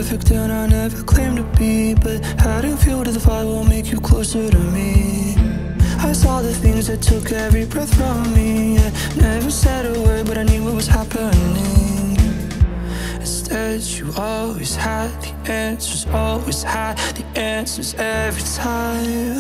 perfect and I never claimed to be, but adding fuel to the fire will make you closer to me. I saw the things that took every breath from me. I never said a word, but I knew what was happening. Instead, you always had the answers, always had the answers every time.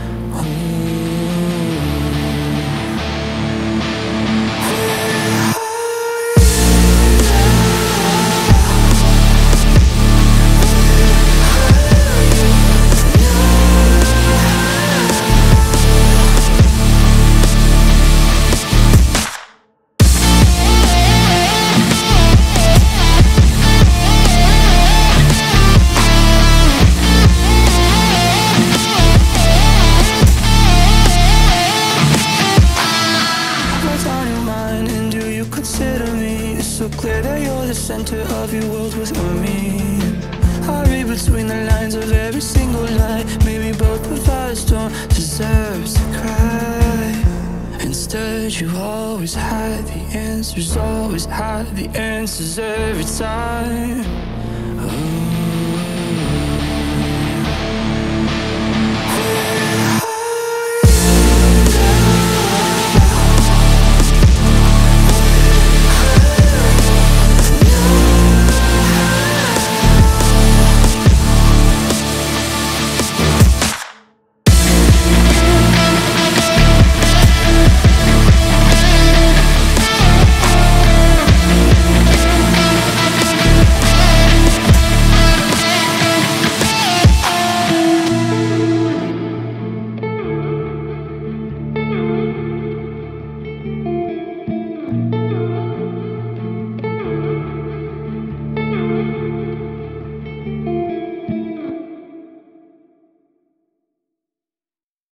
Consider me, it's so clear that you're the center of your world with me. I read between the lines of every single lie. Maybe both of us don't deserve to cry. Instead, you always had the answers, always had the answers every time.